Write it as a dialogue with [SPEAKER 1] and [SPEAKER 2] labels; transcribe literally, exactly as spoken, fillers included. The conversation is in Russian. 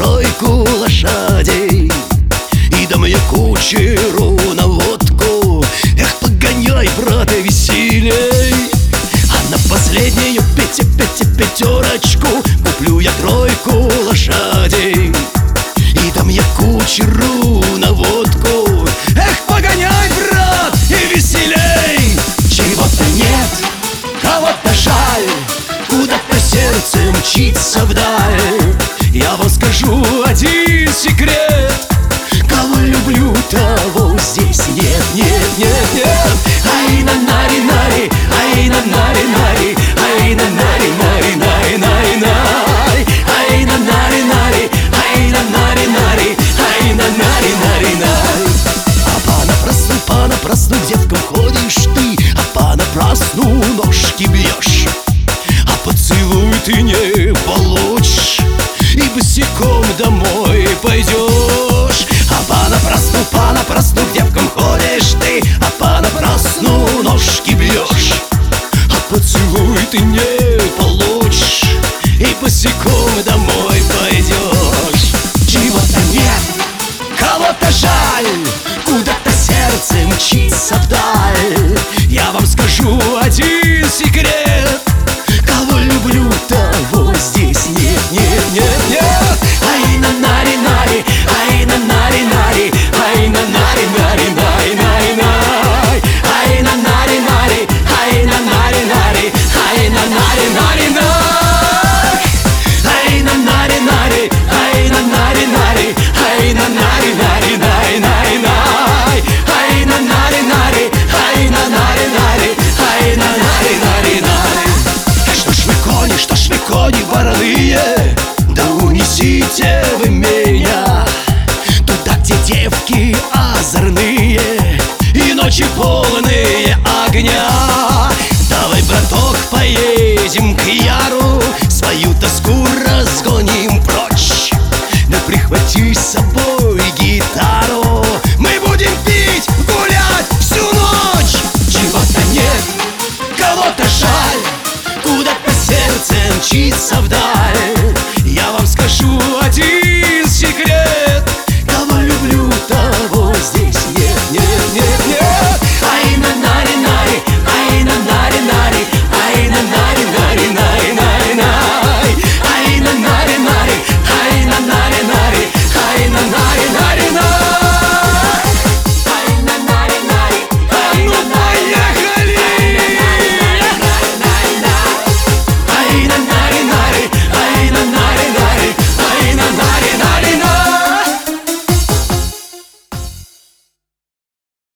[SPEAKER 1] тройку лошадей и дам я кучеру на водку. Эх, погоняй, брат, и веселей. А на последнюю пяти пяти пятерочку куплю я тройку лошадей и дам я кучеру на водку. Эх, погоняй, брат, и веселей. Чего-то нет, кого-то жаль, куда-то сердце мчится вдаль. Я вам скажу один секрет: кого люблю, того здесь нет, нет, нет, нет. Ай на нари нари, ай на нари нари, ай на нари нари нари нари нари, ай на нари нари, ай на нари нари, ай на нари нари нари. А понапрасну, понапрасну девкам ходишь ты, а понапрасну ножки бьешь, а поцелуй ты не получишь и босиком домой пойдешь. А понапрасну, понапрасну к девкам ходишь ты, а понапрасну ножки бьешь, а поцелуй ты не получишь и босиком домой пойдешь. Чего-то нет, кого-то жаль, куда-то сердце мчится вдаль. Я вам скажу один секрет: кого люблю, того здесь нет, нет, нет, нет. Ай на нари нари, ай на нари нари, ай на нари нари нари нари нари, ай на нари нари, ай на нари нари, ай на нари нари нари, ай на нари нари, ай на нари нари, ай на нари нари нари нари нари, ай на нари нари, ай на нари нари, ай на нари нари нари. Что ж вы кони, что ж вы кони вороные, да унесите вы меня туда, где девки озорные и ночи полные огня. Давай, браток, поедем к Яру, свою тоску разгоним прочь. Да прихвати с собой гитару, мы будем пить, гулять всю ночь. Чего-то нет, кого-то жаль, куда-то сердце мчится вдаль. Я вам скажу один секрет: кого люблю, того здесь нет, нет, нет, нет. Ай на нари нари, ай на нари нари, ай на нари нари нари нари нари, ай на нари нари, ай на нари нари, ай на нари нари нари, ай на нари нари, ай на нари нари, ай на нари нари, ай на